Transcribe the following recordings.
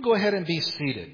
go ahead and be seated.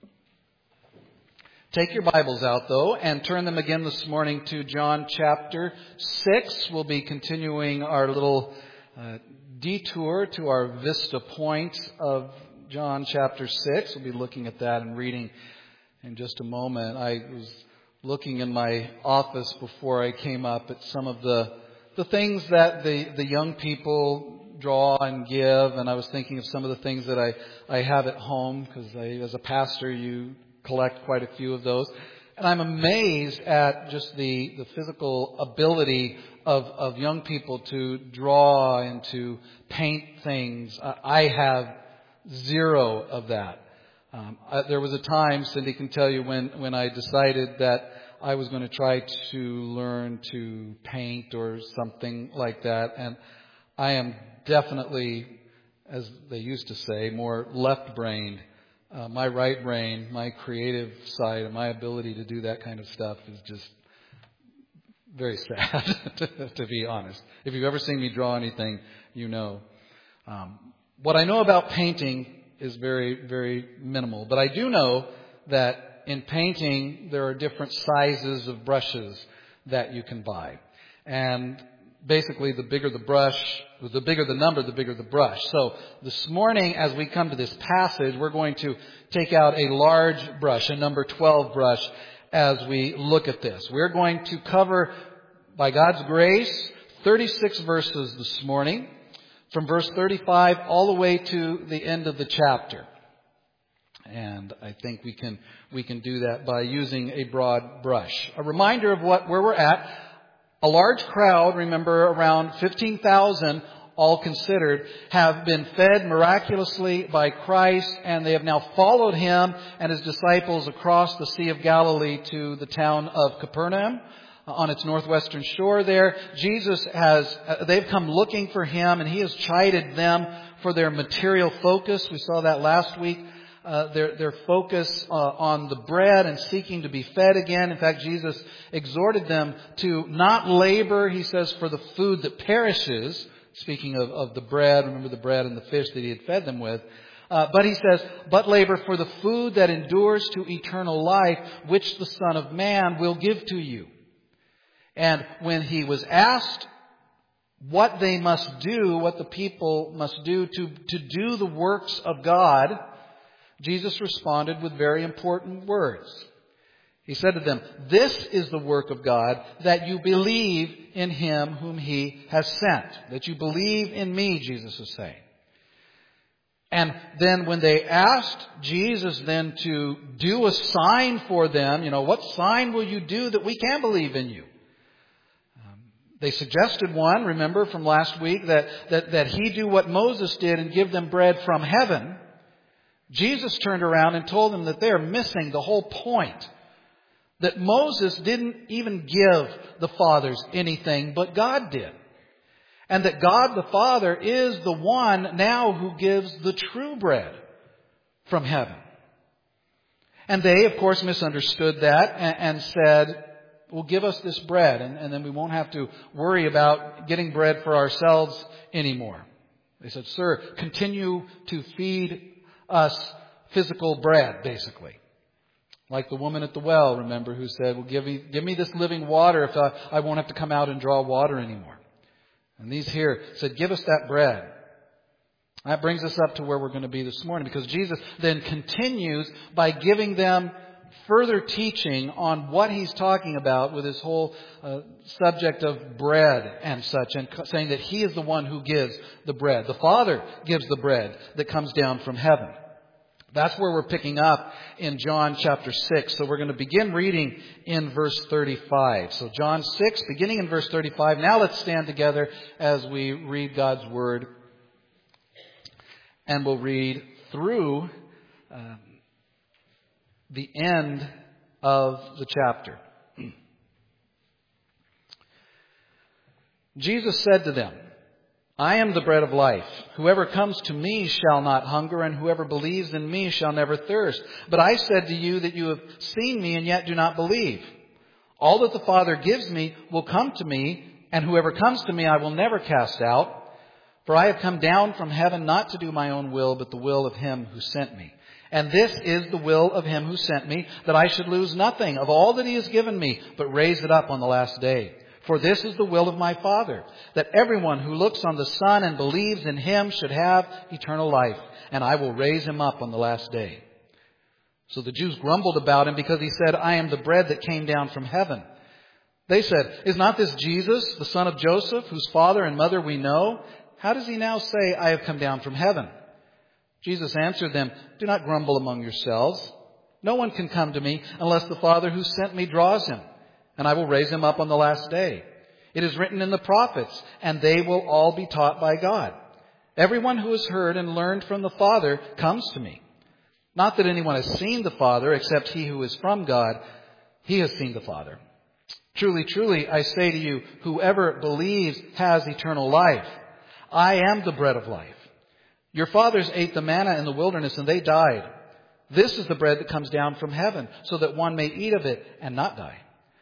Take your Bibles out, though, and turn them again this morning to John chapter 6. We'll be continuing our little detour to our vista point of John chapter 6. We'll be looking at that and reading in just a moment. I was looking in my office before I came up at some of the things that the young people draw and give, and I was thinking of some of the things that I have at home, because as a pastor, you collect quite a few of those. And I'm amazed at just the physical ability of young people to draw and to paint things. I have zero of that. There was a time, Cindy can tell you, when I decided that I was going to try to learn to paint or something like that. And I am definitely, as they used to say, more left-brained. My right brain, my creative side, and my ability to do that kind of stuff is just very sad, to be honest. If you've ever seen me draw anything, you know. What I know about painting is very, very minimal. But I do know that in painting, there are different sizes of brushes that you can buy. And basically, the bigger the brush, the bigger the number, the bigger the brush. So this morning, as we come to this passage, we're going to take out a large brush, a number 12 brush, as we look at this. We're going to cover, by God's grace, 36 verses this morning, from verse 35 all the way to the end of the chapter. And I think we can do that by using a broad brush. A reminder of where we're at. A large crowd, remember, around 15,000, all considered, have been fed miraculously by Christ, and they have now followed Him and His disciples across the Sea of Galilee to the town of Capernaum on its northwestern shore there. They've come looking for Him, and He has chided them for their material focus. We saw that last week. Their focus on the bread and seeking to be fed again. In fact, Jesus exhorted them to not labor, He says, for the food that perishes. Speaking of the bread, remember the bread and the fish that He had fed them with. But He says, but labor for the food that endures to eternal life, which the Son of Man will give to you. And when He was asked what they must do, what the people must do to do the works of God, Jesus responded with very important words. He said to them, "This is the work of God, that you believe in Him whom He has sent." That you believe in me, Jesus is saying. And then when they asked Jesus then to do a sign for them, what sign will you do that we can believe in you? They suggested one, remember from last week, that He do what Moses did and give them bread from heaven. Jesus turned around and told them that they are missing the whole point. That Moses didn't even give the fathers anything, but God did. And that God the Father is the one now who gives the true bread from heaven. And they, of course, misunderstood that and said, well, give us this bread, and then we won't have to worry about getting bread for ourselves anymore. They said, sir, continue to feed us physical bread, basically. Like the woman at the well, remember, who said, well, give me this living water if I won't have to come out and draw water anymore. And these here said, give us that bread. That brings us up to where we're going to be this morning, because Jesus then continues by giving them further teaching on what He's talking about with His whole subject of bread and such, and saying that He is the one who gives the bread. The Father gives the bread that comes down from heaven. That's where we're picking up in John chapter 6. So we're going to begin reading in verse 35. So John 6, beginning in verse 35. Now let's stand together as we read God's Word. And we'll read through the end of the chapter. Jesus said to them, I am the bread of life. Whoever comes to me shall not hunger, and whoever believes in me shall never thirst. But I said to you that you have seen me and yet do not believe. All that the Father gives me will come to me, and whoever comes to me I will never cast out. For I have come down from heaven not to do my own will, but the will of him who sent me. And this is the will of him who sent me, that I should lose nothing of all that he has given me, but raise it up on the last day. For this is the will of my Father, that everyone who looks on the Son and believes in him should have eternal life, and I will raise him up on the last day." So the Jews grumbled about him because he said, "I am the bread that came down from heaven." They said, "Is not this Jesus, the son of Joseph, whose father and mother we know? How does he now say, 'I have come down from heaven'?" Jesus answered them, "Do not grumble among yourselves. No one can come to me unless the Father who sent me draws him, and I will raise him up on the last day. It is written in the prophets, and they will all be taught by God. Everyone who has heard and learned from the Father comes to me. Not that anyone has seen the Father except he who is from God. He has seen the Father. Truly, truly, I say to you, whoever believes has eternal life. I am the bread of life. Your fathers ate the manna in the wilderness and they died. This is the bread that comes down from heaven, so that one may eat of it and not die.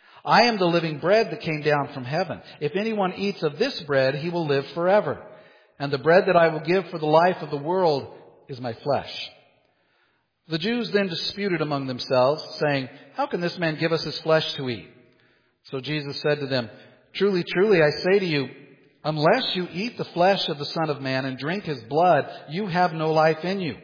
I am the living bread that came down from heaven. If anyone eats of this bread, he will live forever. And the bread that I will give for the life of the world is my flesh." The Jews then disputed among themselves, saying, "How can this man give us his flesh to eat?" So Jesus said to them, "Truly, truly, I say to you, unless you eat the flesh of the Son of Man and drink his blood, you have no life in you.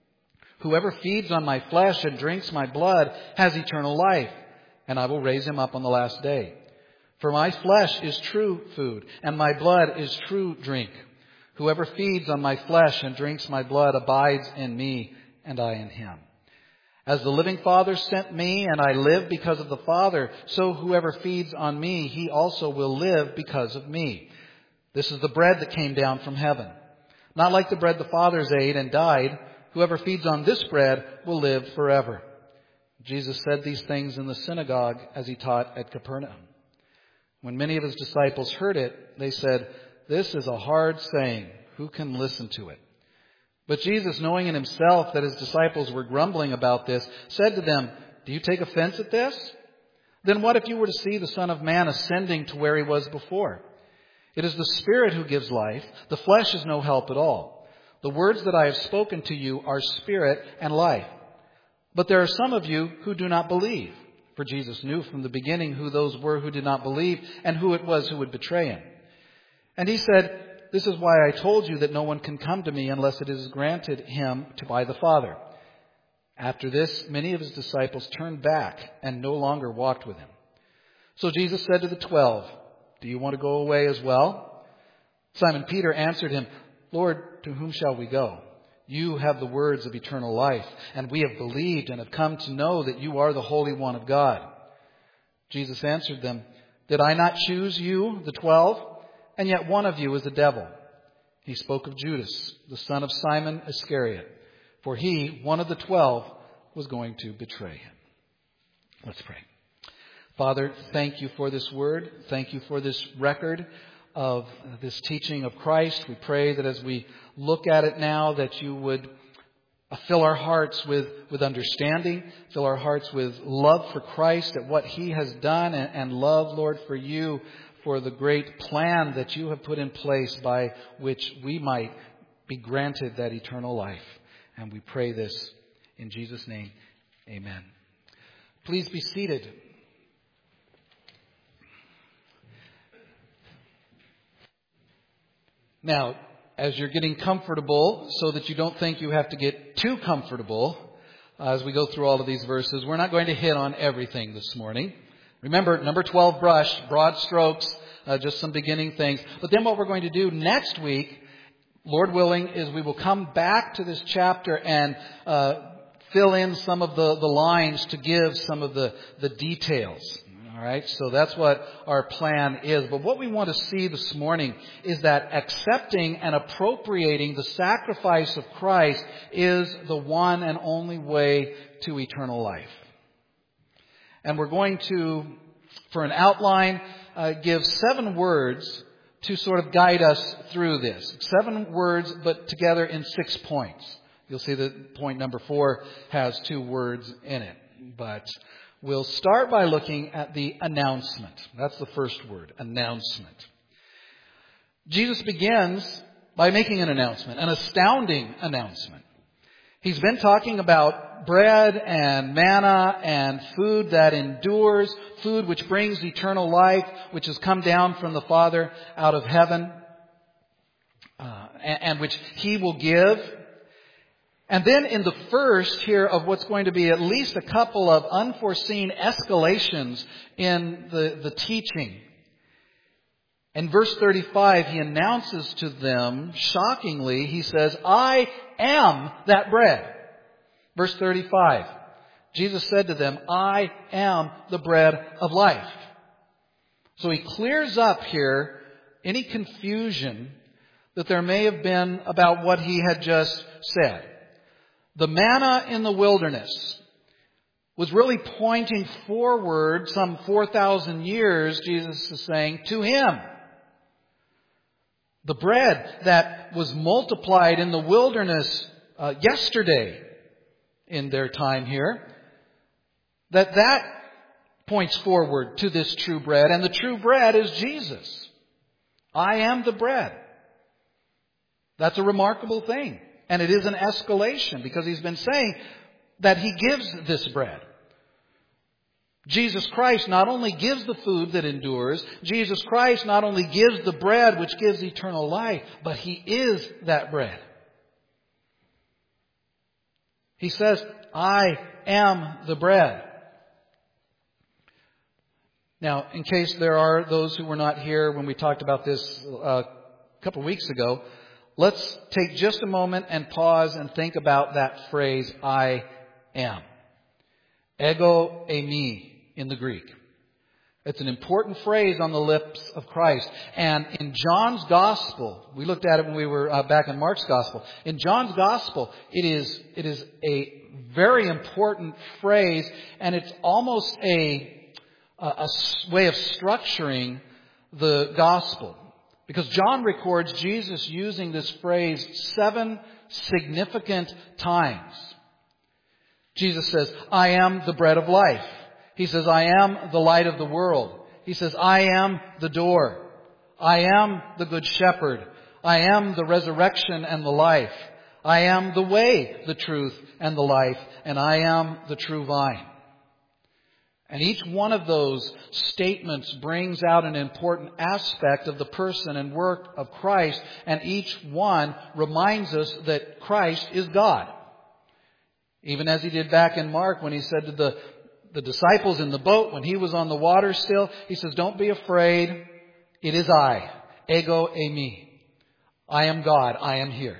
Whoever feeds on my flesh and drinks my blood has eternal life, and I will raise him up on the last day. For my flesh is true food, and my blood is true drink. Whoever feeds on my flesh and drinks my blood abides in me, and I in him. As the living Father sent me, and I live because of the Father, so whoever feeds on me, he also will live because of me. This is the bread that came down from heaven. Not like the bread the fathers ate and died. Whoever feeds on this bread will live forever." Jesus said these things in the synagogue as he taught at Capernaum. When many of his disciples heard it, they said, "This is a hard saying. Who can listen to it?" But Jesus, knowing in himself that his disciples were grumbling about this, said to them, "Do you take offense at this? Then what if you were to see the Son of Man ascending to where he was before? It is the Spirit who gives life. The flesh is no help at all. The words that I have spoken to you are spirit and life. But there are some of you who do not believe." For Jesus knew from the beginning who those were who did not believe and who it was who would betray him. And he said, "This is why I told you that no one can come to me unless it is granted him by the Father." After this, many of his disciples turned back and no longer walked with him. So Jesus said to the 12, "Do you want to go away as well?" Simon Peter answered him, "Lord, to whom shall we go? You have the words of eternal life, and we have believed and have come to know that you are the Holy One of God." Jesus answered them, "Did I not choose you, the 12? And yet one of you is a devil." He spoke of Judas, the son of Simon Iscariot, for he, one of the 12, was going to betray him. Let's pray. Father, thank you for this word. Thank you for this record of this teaching of Christ. We pray that as we look at it now, that you would fill our hearts with understanding, fill our hearts with love for Christ at what he has done, and love, Lord, for you, for the great plan that you have put in place by which we might be granted that eternal life. And we pray this in Jesus' name. Amen. Please be seated. Now, as you're getting comfortable, so that you don't think you have to get too comfortable as we go through all of these verses, we're not going to hit on everything this morning. Remember, number 12, brush, broad strokes, just some beginning things. But then what we're going to do next week, Lord willing, is we will come back to this chapter and fill in some of the lines to give some of the details. All right, so that's what our plan is. But what we want to see this morning is that accepting and appropriating the sacrifice of Christ is the one and only way to eternal life. And we're going to, for an outline, give 7 words to sort of guide us through this. 7 words, but together in 6 points. You'll see that point number 4 has 2 words in it. But we'll start by looking at the announcement. That's the first word, announcement. Jesus begins by making an announcement, an astounding announcement. He's been talking about bread and manna and food that endures, food which brings eternal life, which has come down from the Father out of heaven, and which He will give. And then in the first here of what's going to be at least a couple of unforeseen escalations in the teaching. In verse 35, He announces to them, shockingly, He says, I am that bread. Verse 35, Jesus said to them, I am the bread of life. So He clears up here any confusion that there may have been about what He had just said. The manna in the wilderness was really pointing forward some 4,000 years, Jesus is saying, to Him. The bread that was multiplied in the wilderness yesterday in their time here, that points forward to this true bread. And the true bread is Jesus. I am the bread. That's a remarkable thing. And it is an escalation because He's been saying that He gives this bread. Jesus Christ not only gives the food that endures, Jesus Christ not only gives the bread which gives eternal life, but He is that bread. He says, I am the bread. Now, in case there are those who were not here when we talked about this a couple of weeks ago, let's take just a moment and pause and think about that phrase, I am. Ego eimi in the Greek. It's an important phrase on the lips of Christ. And in John's Gospel, we looked at it when we were back in Mark's Gospel. In John's Gospel, it is a very important phrase, and it's almost a way of structuring the Gospel. Because John records Jesus using this phrase 7 significant times. Jesus says, I am the bread of life. He says, I am the light of the world. He says, I am the door. I am the good shepherd. I am the resurrection and the life. I am the way, the truth, and the life. And I am the true vine. And each one of those statements brings out an important aspect of the person and work of Christ. And each one reminds us that Christ is God. Even as He did back in Mark when He said to the disciples in the boat, when He was on the water still, He says, don't be afraid. It is I. Ego eimi. I am God. I am here.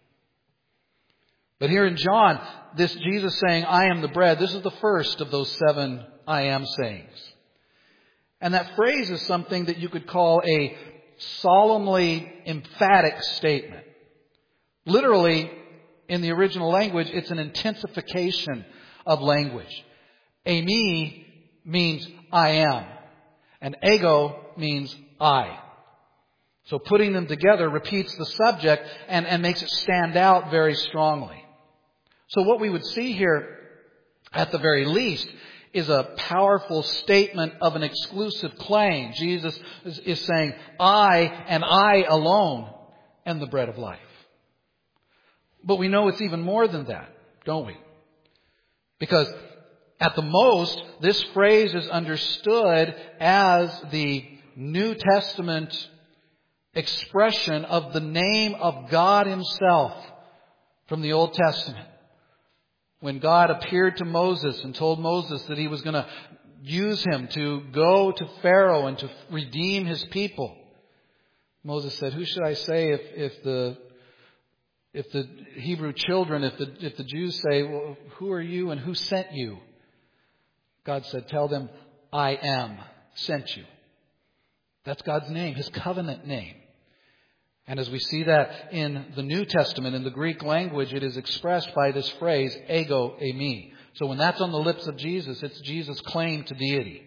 But here in John, this Jesus saying, I am the bread, this is the first of those 7 I am sayings. And that phrase is something that you could call a solemnly emphatic statement. Literally, in the original language, it's an intensification of language. Eimi means I am. And ego means I. So putting them together repeats the subject and makes it stand out very strongly. So what we would see here, at the very least, is a powerful statement of an exclusive claim. Jesus is saying, I and I alone am the bread of life. But we know it's even more than that, don't we? Because at the most, this phrase is understood as the New Testament expression of the name of God Himself from the Old Testament. When God appeared to Moses and told Moses that He was going to use him to go to Pharaoh and to redeem his people, Moses said, who should I say if the Hebrew children, if the Jews say, well, who are you and who sent you? God said, tell them, I am sent you. That's God's name, His covenant name. And as we see that in the New Testament, in the Greek language, it is expressed by this phrase, ego eimi. So when that's on the lips of Jesus, it's Jesus' claim to deity.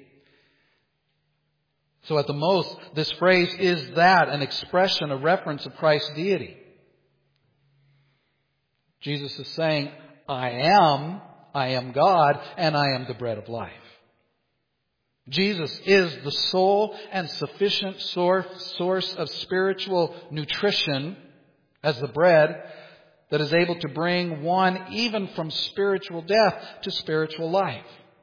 So at the most, this phrase is that, an expression, a reference of Christ's deity. Jesus is saying, I am God, and I am the bread of life. Jesus is the sole and sufficient source of spiritual nutrition as the bread that is able to bring one even from spiritual death to spiritual life.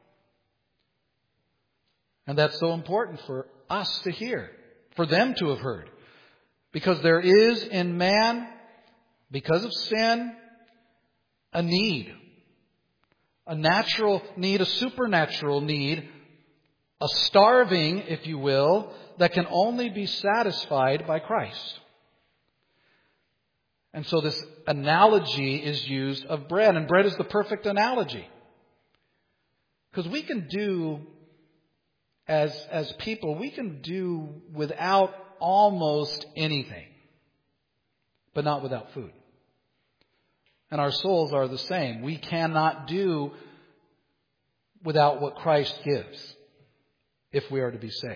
And that's so important for us to hear, for them to have heard. Because there is in man, because of sin, a need. A natural need, a supernatural need, a starving, if you will, that can only be satisfied by Christ. And so this analogy is used of bread. And bread is the perfect analogy. Because we can do, as people, we can do without almost anything. But not without food. And our souls are the same. We cannot do without what Christ gives if we are to be saved.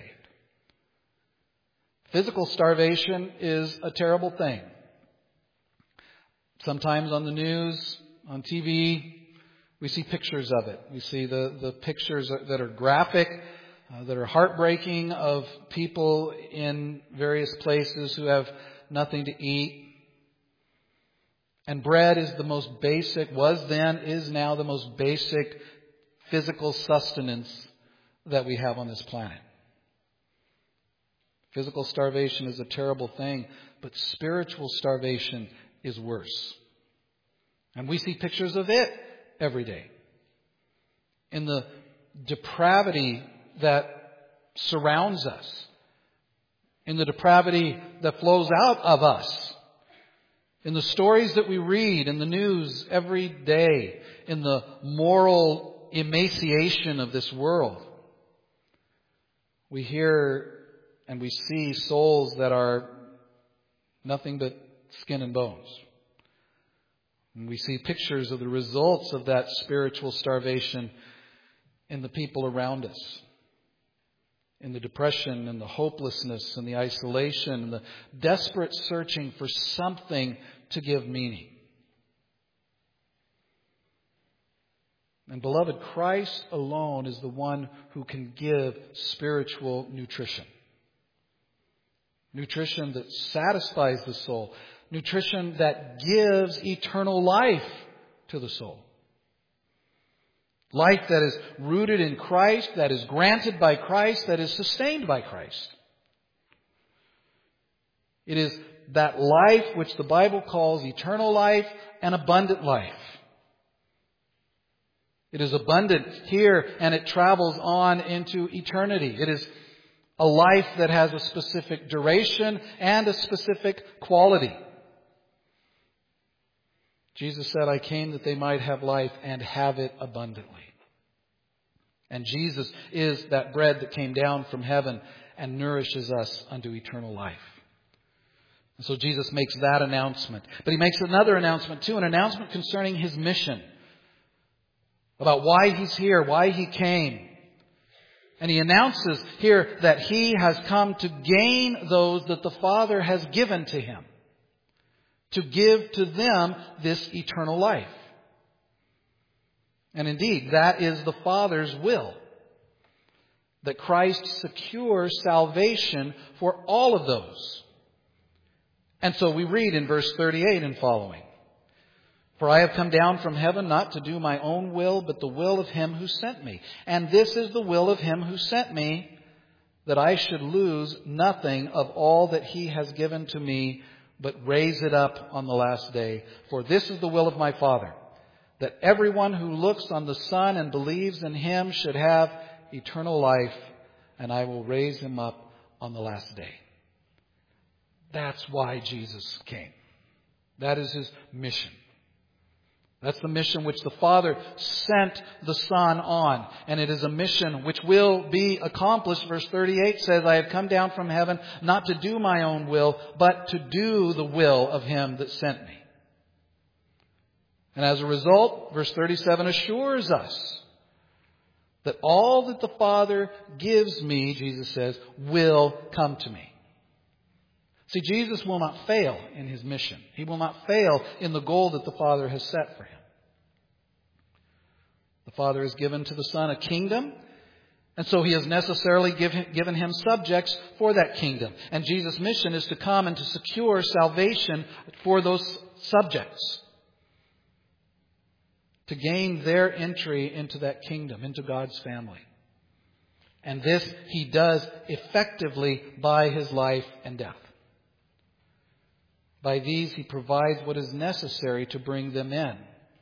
Physical starvation is a terrible thing. Sometimes on the news, on TV, we see pictures of it. We see the pictures that are graphic, that are heartbreaking of people in various places who have nothing to eat. And bread is the most basic, was then, is now the most basic physical sustenance that we have on this planet. Physical starvation is a terrible thing, but spiritual starvation is worse. And we see pictures of it every day. In the depravity that surrounds us. In the depravity that flows out of us. In the stories that we read in the news every day. In the moral emaciation of this world. We hear and we see souls that are nothing but skin and bones. And we see pictures of the results of that spiritual starvation in the people around us. In the depression and the hopelessness and the isolation and the desperate searching for something to give meaning. And beloved, Christ alone is the one who can give spiritual nutrition. Nutrition that satisfies the soul. Nutrition that gives eternal life to the soul. Life that is rooted in Christ, that is granted by Christ, that is sustained by Christ. It is that life which the Bible calls eternal life and abundant life. It is abundant here and it travels on into eternity. It is a life that has a specific duration and a specific quality. Jesus said, I came that they might have life and have it abundantly. And Jesus is that bread that came down from heaven and nourishes us unto eternal life. And so Jesus makes that announcement. But He makes another announcement too, an announcement concerning His mission. About why He's here, why He came. And He announces here that He has come to gain those that the Father has given to Him. To give to them this eternal life. And indeed, that is the Father's will. That Christ secures salvation for all of those. And so we read in verse 38 and following. For I have come down from heaven not to do my own will, but the will of Him who sent me. And this is the will of Him who sent me, that I should lose nothing of all that He has given to me, but raise it up on the last day. For this is the will of my Father, that everyone who looks on the Son and believes in Him should have eternal life, and I will raise him up on the last day. That's why Jesus came. That is His mission. That's the mission which the Father sent the Son on. And it is a mission which will be accomplished. Verse 38 says, I have come down from heaven not to do my own will, but to do the will of Him that sent me. And as a result, verse 37 assures us that all that the Father gives me, Jesus says, will come to me. See, Jesus will not fail in His mission. He will not fail in the goal that the Father has set for Him. The Father has given to the Son a kingdom, And so He has necessarily given him subjects for that kingdom. And Jesus' mission is to come and to secure salvation for those subjects, to gain their entry into that kingdom, into God's family. And this He does effectively by His life and death. By these He provides what is necessary to bring them in.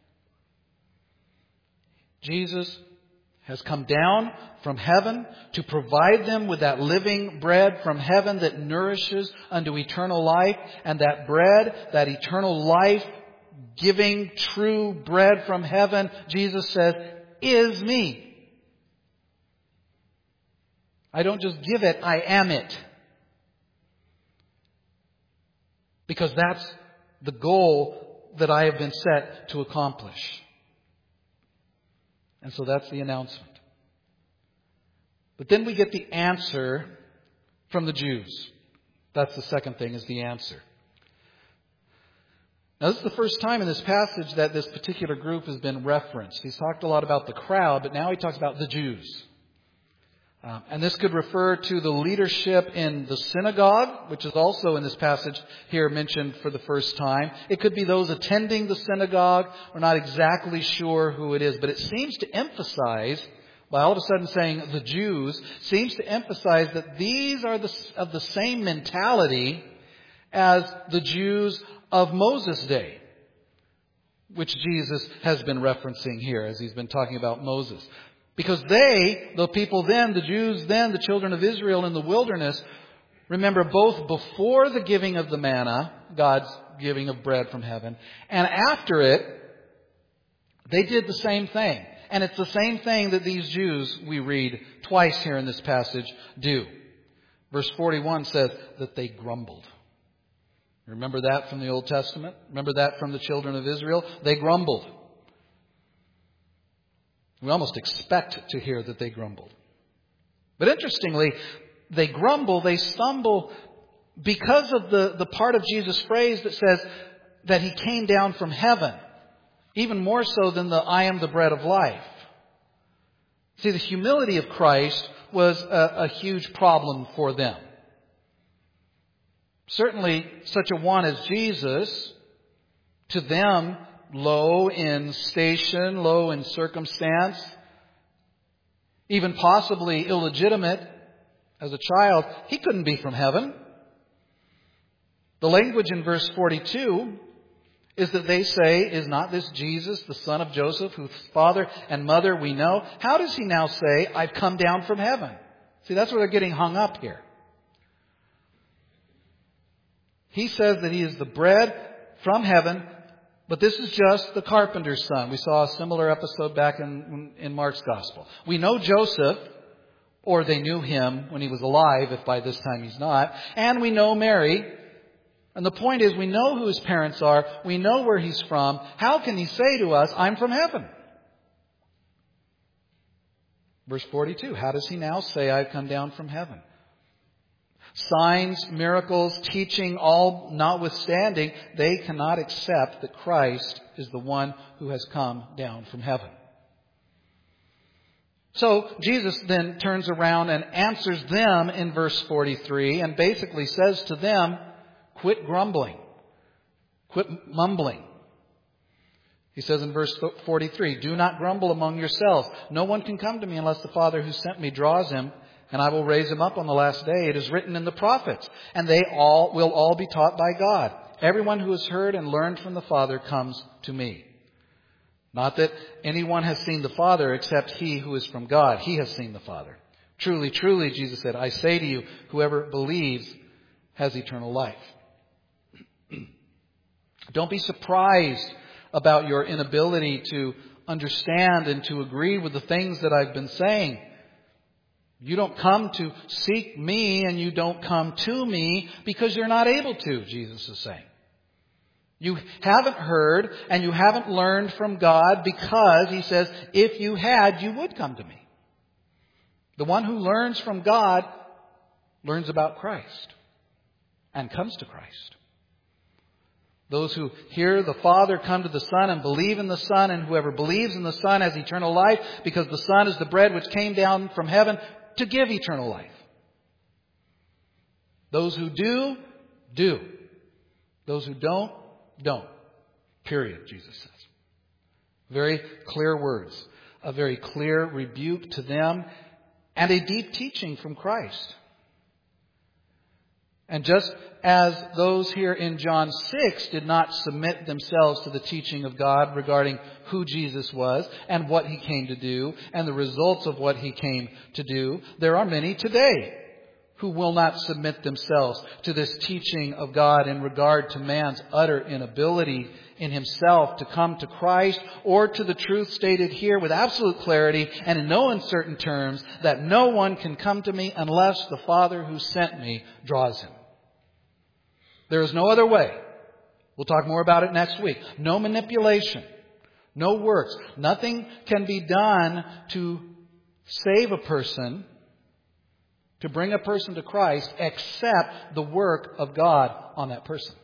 Jesus has come down from heaven to provide them with that living bread from heaven that nourishes unto eternal life. And that bread, that eternal life giving true bread from heaven, Jesus says, is me. I don't just give it, I am it. Because that's the goal that I have been set to accomplish. And so that's the announcement. But then we get the answer from the Jews. That's the second thing, is the answer. Now, this is the first time in this passage that this particular group has been referenced. He's talked a lot about the crowd, but now he talks about the Jews. And this could refer to the leadership in the synagogue, which is also in this passage here mentioned for the first time. It could be those attending the synagogue. We're not exactly sure who it is, but it seems to emphasize, by all of a sudden saying the Jews, seems to emphasize that these are of the same mentality as the Jews of Moses' day, which Jesus has been referencing here as He's been talking about Moses. Because they, the people then, the Jews then, the children of Israel in the wilderness, remember both before the giving of the manna, God's giving of bread from heaven, and after it, they did the same thing. And it's the same thing that these Jews, we read twice here in this passage, do. Verse 41 says that they grumbled. Remember that from the Old Testament? Remember that from the children of Israel? They grumbled. We almost expect to hear that they grumbled. But interestingly, they grumble, they stumble because of the part of Jesus' phrase that says that He came down from heaven. Even more so than the I am the bread of life. See, the humility of Christ was a huge problem for them. Certainly, such a one as Jesus, to them, low in station, low in circumstance, even possibly illegitimate as a child, He couldn't be from heaven. The language in verse 42 is that they say, is not this Jesus, the son of Joseph, whose father and mother we know? How does He now say, I've come down from heaven? See, that's where they're getting hung up here. He says that He is the bread from heaven, but this is just the carpenter's son. We saw a similar episode back in Mark's gospel. We know Joseph, or they knew him when he was alive, if by this time he's not. And we know Mary. And the point is, we know who his parents are. We know where he's from. How can He say to us, I'm from heaven? Verse 42, how does He now say, I've come down from heaven? Signs, miracles, teaching, all notwithstanding, they cannot accept that Christ is the one who has come down from heaven. So Jesus then turns around and answers them in verse 43 and basically says to them, quit grumbling. Quit mumbling. He says in verse 43, do not grumble among yourselves. No one can come to me unless the Father who sent me draws him, and I will raise him up on the last day. It is written in the prophets, and they will all be taught by God. Everyone who has heard and learned from the Father comes to me. Not that anyone has seen the Father except he who is from God. He has seen the Father. Truly, truly, Jesus said, I say to you, whoever believes has eternal life. Don't be surprised about your inability to understand and to agree with the things that I've been saying. You don't come to seek me and you don't come to me because you're not able to, Jesus is saying. You haven't heard and you haven't learned from God because, He says, if you had, you would come to me. The one who learns from God learns about Christ and comes to Christ. Those who hear the Father come to the Son and believe in the Son, and whoever believes in the Son has eternal life, because the Son is the bread which came down from heaven to give eternal life. Those who do, do. Those who don't, don't. Period, Jesus says. Very clear words. A very clear rebuke to them, and a deep teaching from Christ. And just as those here in John 6 did not submit themselves to the teaching of God regarding who Jesus was and what He came to do and the results of what He came to do, there are many today who will not submit themselves to this teaching of God in regard to man's utter inability in himself to come to Christ, or to the truth stated here with absolute clarity and in no uncertain terms, that no one can come to me unless the Father who sent me draws him. There is no other way. We'll talk more about it next week. No manipulation. No works. Nothing can be done to save a person, to bring a person to Christ, except the work of God on that person.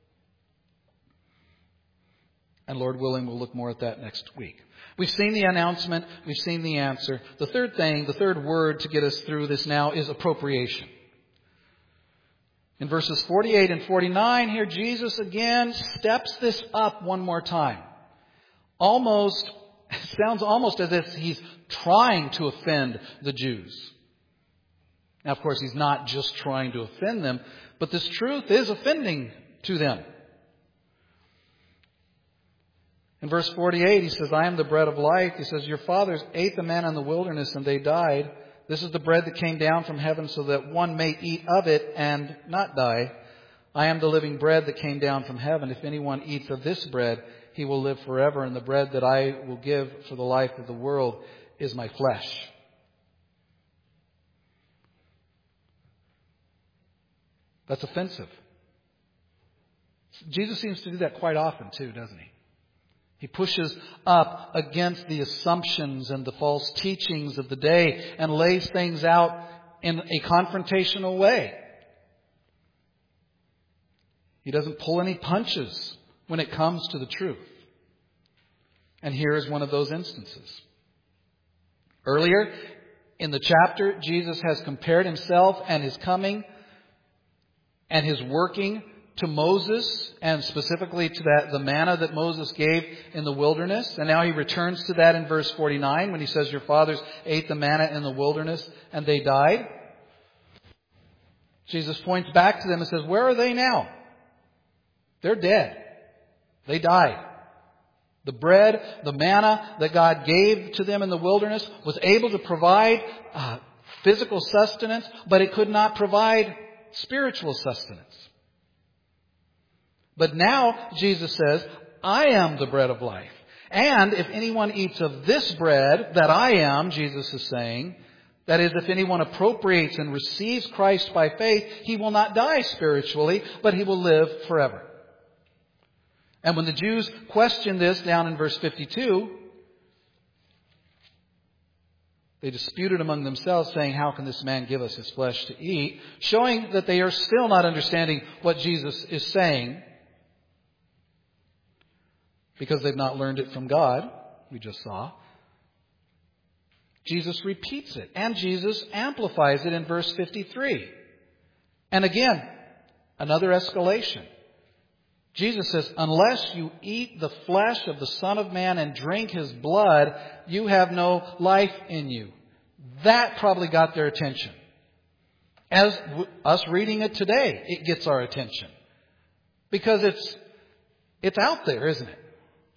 And Lord willing, we'll look more at that next week. We've seen the announcement. We've seen the answer. The third thing, the third word to get us through this now is appropriation. In verses 48 and 49 here, Jesus again steps this up one more time. Sounds almost as if He's trying to offend the Jews. Now, of course, He's not just trying to offend them, but this truth is offending to them. In verse 48, He says, I am the bread of life. He says, your fathers ate the manna in the wilderness and they died. This is the bread that came down from heaven so that one may eat of it and not die. I am the living bread that came down from heaven. If anyone eats of this bread, he will live forever. And the bread that I will give for the life of the world is my flesh. That's offensive. Jesus seems to do that quite often too, doesn't He? He pushes up against the assumptions and the false teachings of the day and lays things out in a confrontational way. He doesn't pull any punches when it comes to the truth. And here is one of those instances. Earlier in the chapter, Jesus has compared Himself and His coming and His working to Moses, and specifically to the manna that Moses gave in the wilderness. And now He returns to that in verse 49 when He says, your fathers ate the manna in the wilderness and they died. Jesus points back to them and says, where are they now? They're dead. They died. The bread, the manna that God gave to them in the wilderness was able to provide physical sustenance, but it could not provide spiritual sustenance. But now, Jesus says, I am the bread of life. And if anyone eats of this bread that I am, Jesus is saying, that is, if anyone appropriates and receives Christ by faith, he will not die spiritually, but he will live forever. And when the Jews questioned this down in verse 52, they disputed among themselves, saying, how can this man give us his flesh to eat? Showing that they are still not understanding what Jesus is saying, because they've not learned it from God, we just saw. Jesus repeats it, and Jesus amplifies it in verse 53. And again, another escalation. Jesus says, unless you eat the flesh of the Son of Man and drink His blood, you have no life in you. That probably got their attention. As us reading it today, it gets our attention. Because it's out there, isn't it?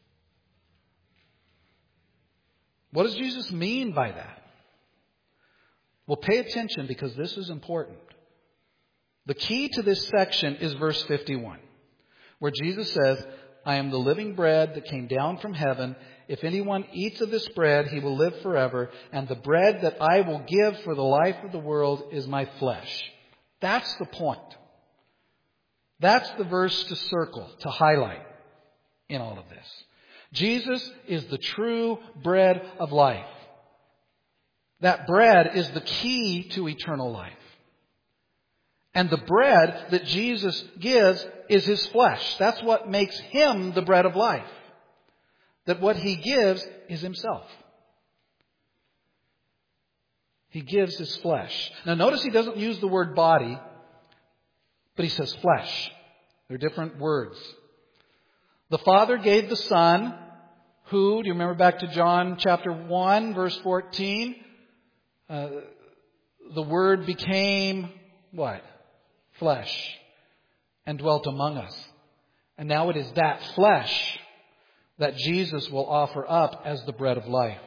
What does Jesus mean by that? Well, pay attention, because this is important. The key to this section is verse 51, where Jesus says, I am the living bread that came down from heaven. If anyone eats of this bread, he will live forever. And the bread that I will give for the life of the world is my flesh. That's the point. That's the verse to circle, to highlight in all of this. Jesus is the true bread of life. That bread is the key to eternal life. And the bread that Jesus gives is His flesh. That's what makes Him the bread of life. That what He gives is Himself. He gives His flesh. Now notice He doesn't use the word body, but He says flesh. They're different words. The Father gave the Son, who, do you remember back to John chapter 1, verse 14? The Word became what? Flesh, and dwelt among us. And now it is that flesh that Jesus will offer up as the bread of life.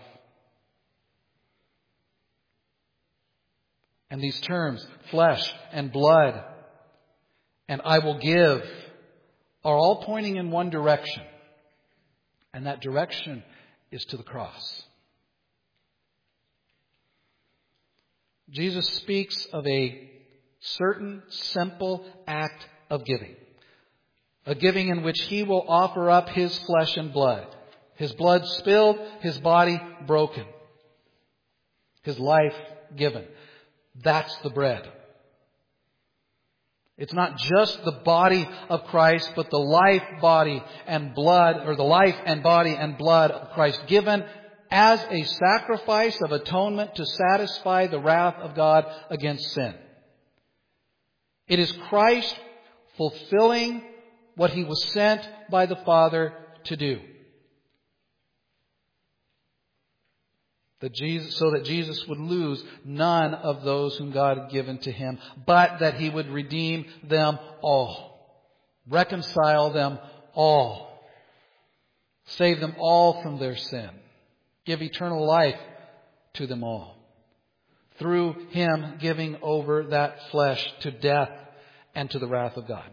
And these terms, flesh and blood, and I will give, are all pointing in one direction. And that direction is to the cross. Jesus speaks of a certain simple act of giving. A giving in which He will offer up His flesh and blood. His blood spilled, His body broken. His life given. That's the bread. It's not just the body of Christ, but the life, body, and blood, or the life and body and blood of Christ given as a sacrifice of atonement to satisfy the wrath of God against sin. It is Christ fulfilling what He was sent by the Father to do. So that Jesus would lose none of those whom God had given to Him, but that He would redeem them all. Reconcile them all. Save them all from their sin. Give eternal life to them all. Through Him giving over that flesh to death and to the wrath of God.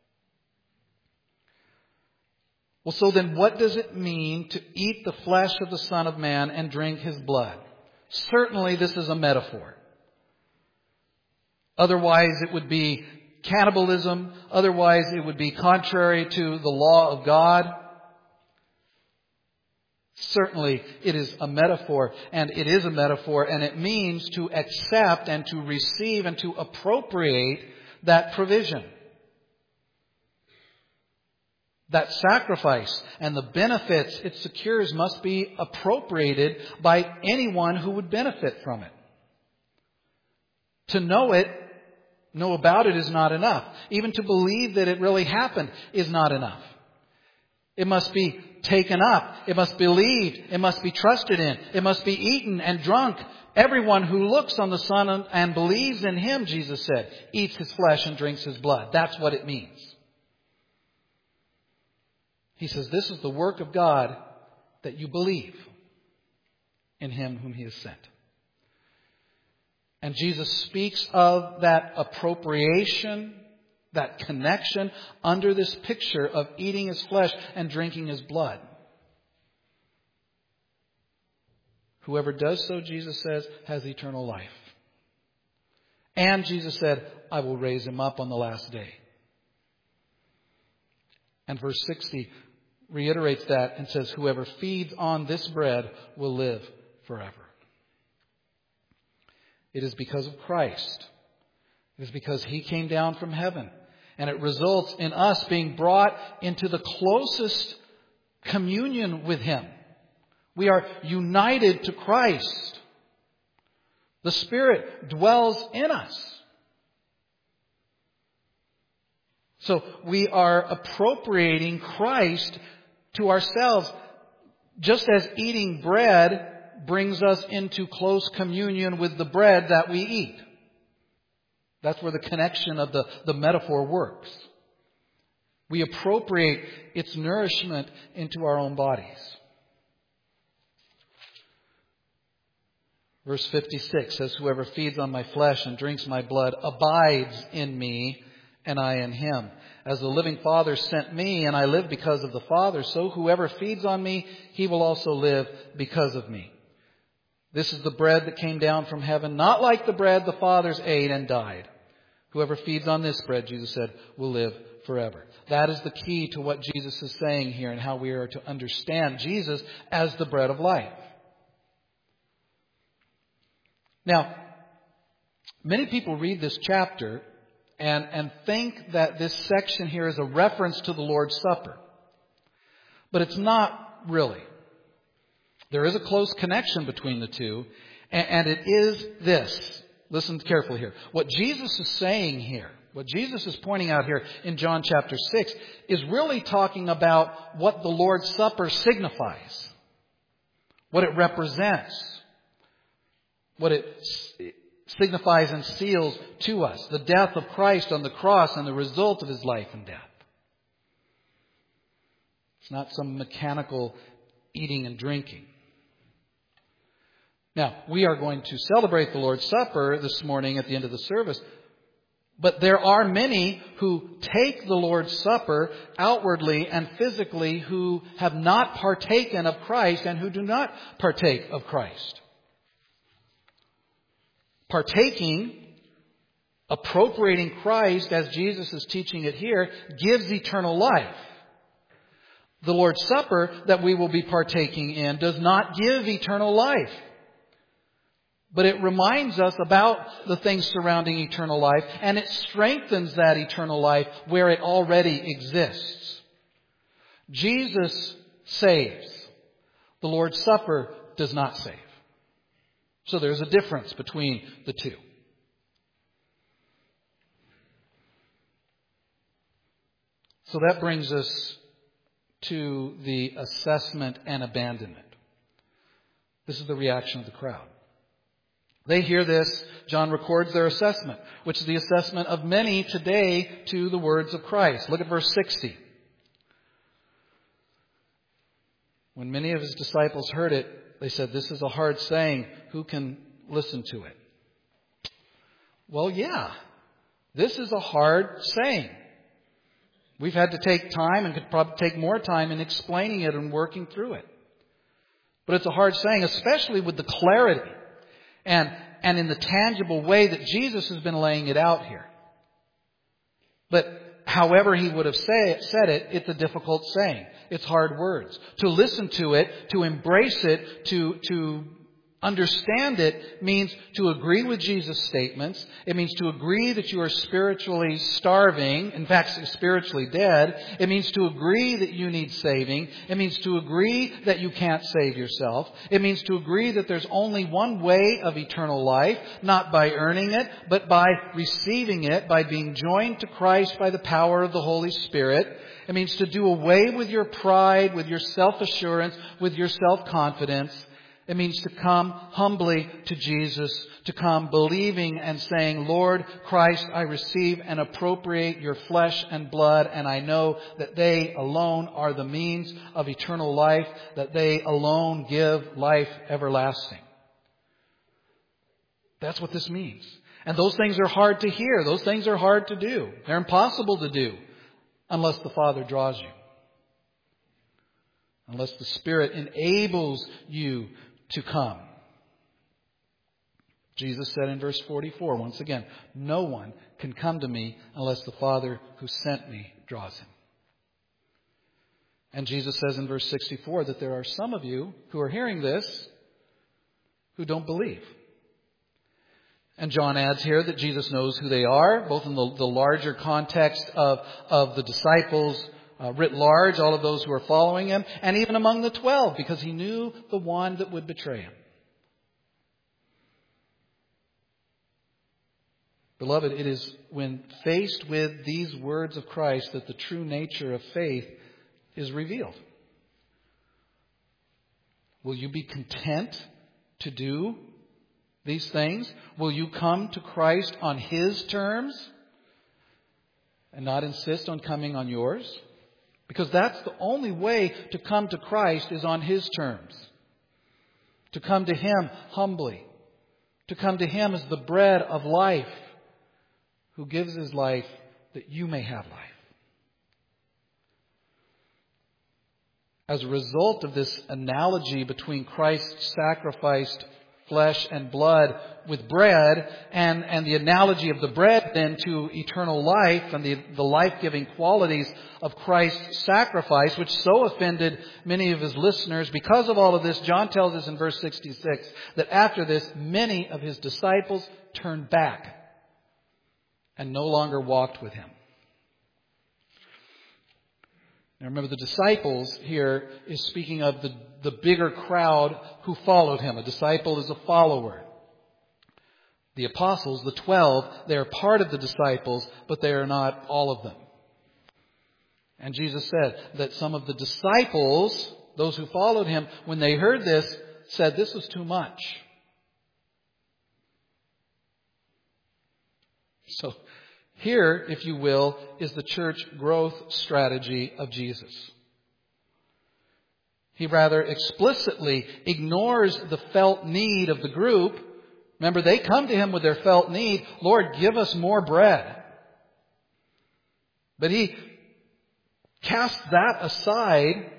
Well, so then what does it mean to eat the flesh of the Son of Man and drink His blood? Certainly this is a metaphor. Otherwise it would be cannibalism. Otherwise it would be contrary to the law of God. Certainly it is a metaphor, and it is a metaphor, and it means to accept and to receive and to appropriate that provision. That sacrifice and the benefits it secures must be appropriated by anyone who would benefit from it. To know about it is not enough. Even to believe that it really happened is not enough. It must be taken up. It must be believed. It must be trusted in. It must be eaten and drunk. Everyone who looks on the Son and believes in Him, Jesus said, eats His flesh and drinks His blood. That's what it means. He says, this is the work of God, that you believe in Him whom He has sent. And Jesus speaks of that appropriation, that connection, under this picture of eating His flesh and drinking His blood. Whoever does so, Jesus says, has eternal life. And Jesus said, I will raise him up on the last day. And verse 60 reiterates that and says, whoever feeds on this bread will live forever. It is because of Christ. It is because He came down from heaven. And it results in us being brought into the closest communion with Him. We are united to Christ. The Spirit dwells in us. So we are appropriating Christ to ourselves, just as eating bread brings us into close communion with the bread that we eat. That's where the connection of the metaphor works. We appropriate its nourishment into our own bodies. Verse 56 says, whoever feeds on my flesh and drinks my blood abides in me, and I in him. As the living Father sent me, and I live because of the Father, so whoever feeds on me, he will also live because of me. This is the bread that came down from heaven, not like the bread the fathers ate and died. Whoever feeds on this bread, Jesus said, will live forever. That is the key to what Jesus is saying here and how we are to understand Jesus as the bread of life. Now, many people read this chapter and think that this section here is a reference to the Lord's Supper. But it's not really. There is a close connection between the two, and it is this. Listen carefully here. What Jesus is saying here, what Jesus is pointing out here in John chapter 6, is really talking about what the Lord's Supper signifies, what it represents, what it signifies and seals to us, the death of Christ on the cross and the result of His life and death. It's not some mechanical eating and drinking. Now, we are going to celebrate the Lord's Supper this morning at the end of the service. But there are many who take the Lord's Supper outwardly and physically who have not partaken of Christ and who do not partake of Christ. Partaking, appropriating Christ as Jesus is teaching it here, gives eternal life. The Lord's Supper that we will be partaking in does not give eternal life. But it reminds us about the things surrounding eternal life, and it strengthens that eternal life where it already exists. Jesus saves. The Lord's Supper does not save. So there's a difference between the two. So that brings us to the assessment and abandonment. This is the reaction of the crowd. They hear this. John records their assessment, which is the assessment of many today to the words of Christ. Look at verse 60. When many of His disciples heard it, they said, "This is a hard saying. Who can listen to it?" Well, yeah. This is a hard saying. We've had to take time and could probably take more time in explaining it and working through it. But it's a hard saying, especially with the clarity and in the tangible way that Jesus has been laying it out here. But however He would have said it, it's a difficult saying. It's hard words. To listen to it, to embrace it, to understand it means to agree with Jesus' statements. It means to agree that you are spiritually starving, in fact, spiritually dead. It means to agree that you need saving. It means to agree that you can't save yourself. It means to agree that there's only one way of eternal life, not by earning it, but by receiving it, by being joined to Christ by the power of the Holy Spirit. It means to do away with your pride, with your self-assurance, with your self-confidence. It means to come humbly to Jesus, to come believing and saying, "Lord Christ, I receive and appropriate your flesh and blood, and I know that they alone are the means of eternal life, that they alone give life everlasting." That's what this means. And those things are hard to hear. Those things are hard to do. They're impossible to do unless the Father draws you. Unless the Spirit enables you to come. Jesus said in verse 44, once again, "No one can come to me unless the Father who sent me draws him." And Jesus says in verse 64 that there are some of you who are hearing this who don't believe. And John adds here that Jesus knows who they are, both in the larger context of the disciples writ large, all of those who are following Him, and even among the 12, because He knew the one that would betray Him. Beloved, it is when faced with these words of Christ that the true nature of faith is revealed. Will you be content to do these things? Will you come to Christ on His terms and not insist on coming on yours? Because that's the only way to come to Christ, is on His terms. To come to Him humbly. To come to Him as the bread of life, who gives His life that you may have life. As a result of this analogy between Christ's sacrificed flesh and blood with bread, and the analogy of the bread then to eternal life and the life-giving qualities of Christ's sacrifice, which so offended many of His listeners. Because of all of this, John tells us in verse 66 that after this, many of His disciples turned back and no longer walked with him. Now remember, the disciples here is speaking of the bigger crowd who followed him. A disciple is a follower. The apostles, the 12, they are part of the disciples, but they are not all of them. And Jesus said that some of the disciples, those who followed him, when they heard this, said this was too much. So here, if you will, is the church growth strategy of Jesus. He rather explicitly ignores the felt need of the group. Remember, they come to him with their felt need. Lord, give us more bread. But he casts that aside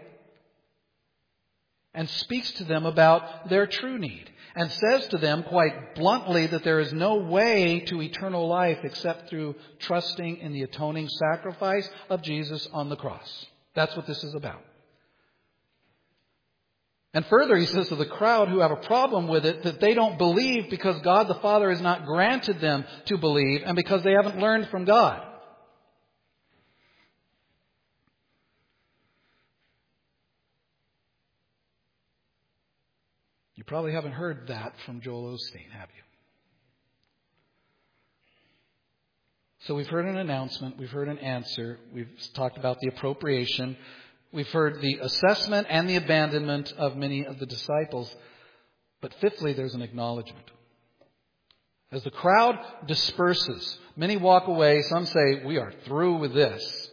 and speaks to them about their true need. And says to them quite bluntly that there is no way to eternal life except through trusting in the atoning sacrifice of Jesus on the cross. That's what this is about. And further, he says to the crowd who have a problem with it that they don't believe because God the Father has not granted them to believe and because they haven't learned from God. You probably haven't heard that from Joel Osteen, have you? So we've heard an announcement, we've heard an answer, we've talked about the appropriation, we've heard the assessment and the abandonment of many of the disciples. But fifthly, there's an acknowledgement. As the crowd disperses, many walk away, some say, we are through with this.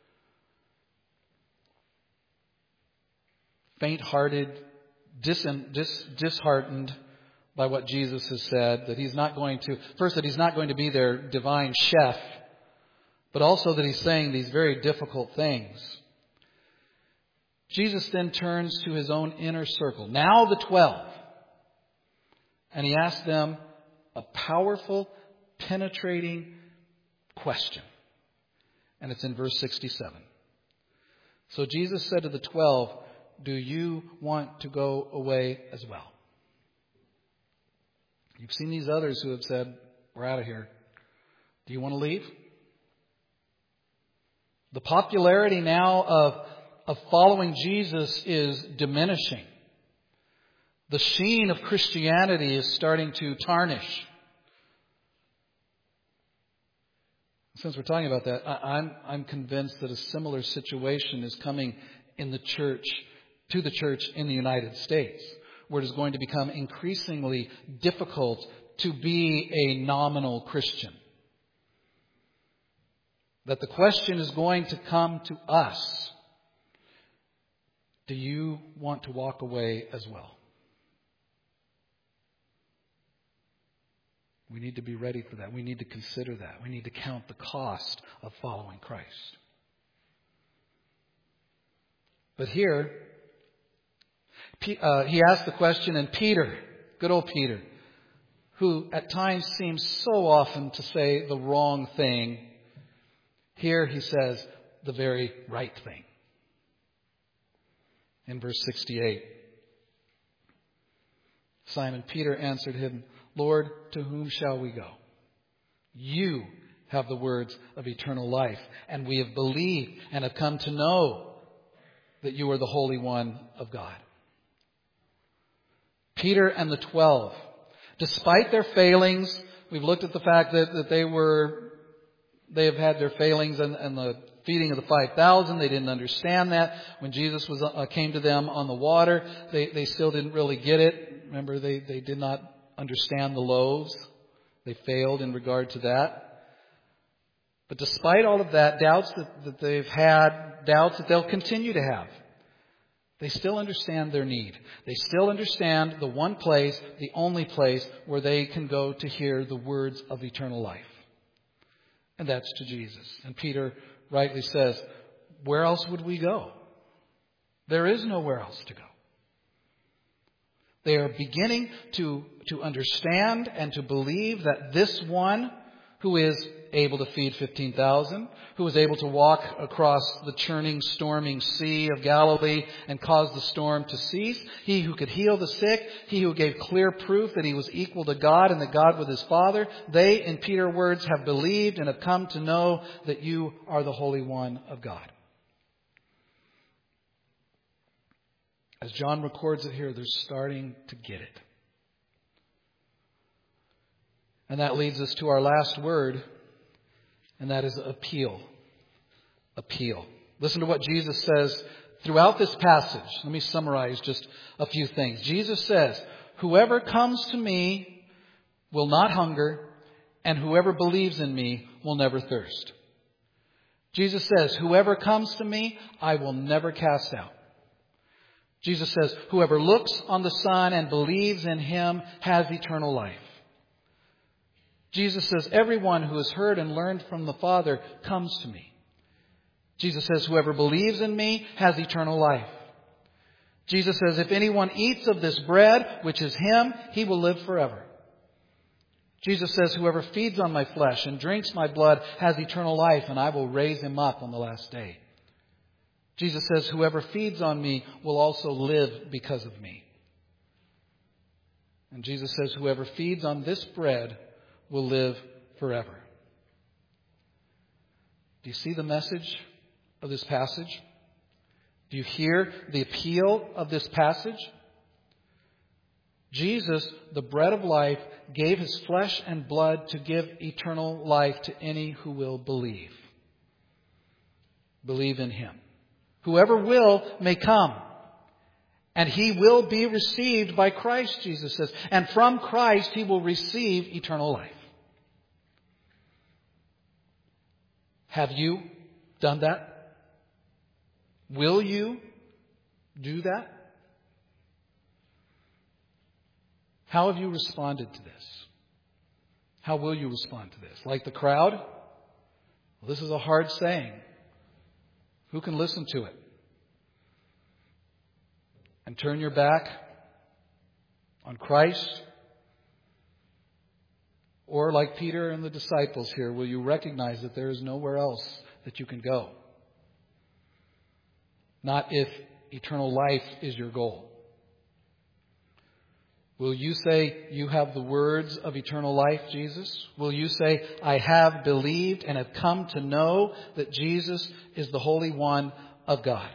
Faint-hearted, disheartened by what Jesus has said, that he's not going to be their divine chef, but also that he's saying these very difficult things. Jesus then turns to his own inner circle, now the 12, and he asks them a powerful, penetrating question. And it's in verse 67. So Jesus said to the 12, do you want to go away as well? You've seen these others who have said, we're out of here. Do you want to leave? The popularity now of following Jesus is diminishing. The sheen of Christianity is starting to tarnish. Since we're talking about that, I'm convinced that a similar situation is coming in the church, to the church in the United States, where it is going to become increasingly difficult to be a nominal Christian. That the question is going to come to us. Do you want to walk away as well? We need to be ready for that. We need to consider that. We need to count the cost of following Christ. But here, he asked the question, and Peter, good old Peter, who at times seems so often to say the wrong thing, here he says the very right thing. In verse 68, Simon Peter answered him, Lord, to whom shall we go? You have the words of eternal life, and we have believed and have come to know that you are the Holy One of God. Peter and the 12, despite their failings, we've looked at the fact that they have had their failings and the feeding of the 5,000. They didn't understand that. When Jesus came to them on the water, they still didn't really get it. Remember, they did not understand the loaves. They failed in regard to that. But despite all of that, doubts that they've had, doubts that they'll continue to have, they still understand their need. They still understand the one place, the only place where they can go to hear the words of eternal life. And that's to Jesus. And Peter rightly says, where else would we go? There is nowhere else to go. They are beginning to understand and to believe that this one who is able to feed 15,000, who was able to walk across the churning, storming sea of Galilee and cause the storm to cease. He who could heal the sick, he who gave clear proof that he was equal to God and that God was his Father. They, in Peter's words, have believed and have come to know that you are the Holy One of God. As John records it here, they're starting to get it. And that leads us to our last word, and that is appeal. Appeal. Listen to what Jesus says throughout this passage. Let me summarize just a few things. Jesus says, "Whoever comes to me will not hunger, and whoever believes in me will never thirst." Jesus says, "Whoever comes to me, I will never cast out." Jesus says, "Whoever looks on the Son and believes in him has eternal life." Jesus says, "Everyone who has heard and learned from the Father comes to me." Jesus says, "Whoever believes in me has eternal life." Jesus says, "If anyone eats of this bread, which is him, he will live forever." Jesus says, "Whoever feeds on my flesh and drinks my blood has eternal life, and I will raise him up on the last day." Jesus says, "Whoever feeds on me will also live because of me." And Jesus says, "Whoever feeds on this bread will live forever." Do you see the message of this passage? Do you hear the appeal of this passage? Jesus, the bread of life, gave his flesh and blood to give eternal life to any who will believe. Believe in him. Whoever will may come. And he will be received by Christ, Jesus says. And from Christ he will receive eternal life. Have you done that? Will you do that? How have you responded to this? How will you respond to this? Like the crowd? Well, this is a hard saying. Who can listen to it? And turn your back on Christ? Or like Peter and the disciples here, will you recognize that there is nowhere else that you can go? Not if eternal life is your goal. Will you say, "You have the words of eternal life, Jesus"? Will you say, "I have believed and have come to know that Jesus is the Holy One of God"?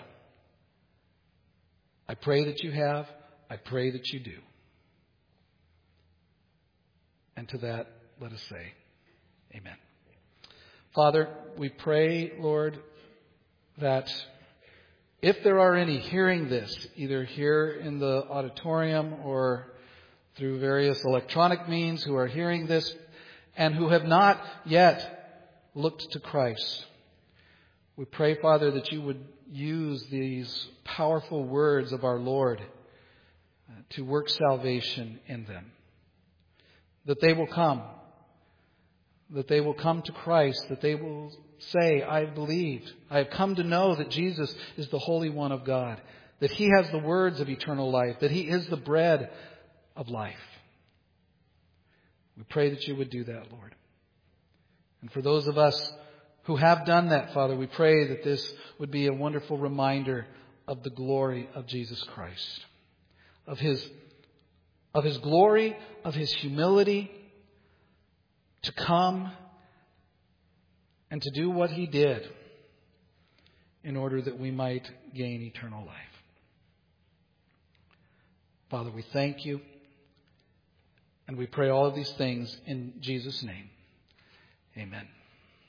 I pray that you have. I pray that you do. And to that, let us say, amen. Father, we pray, Lord, that if there are any hearing this, either here in the auditorium or through various electronic means who are hearing this and who have not yet looked to Christ, we pray, Father, that you would use these powerful words of our Lord to work salvation in them. That they will come. That they will come to Christ. That they will say, "I have believed. I have come to know that Jesus is the Holy One of God. That he has the words of eternal life. That he is the bread of life." We pray that you would do that, Lord. And for those of us who have done that, Father, we pray that this would be a wonderful reminder of the glory of Jesus Christ. Of his glory, of his humility, to come and to do what he did in order that we might gain eternal life. Father, we thank you, and we pray all of these things in Jesus' name. Amen.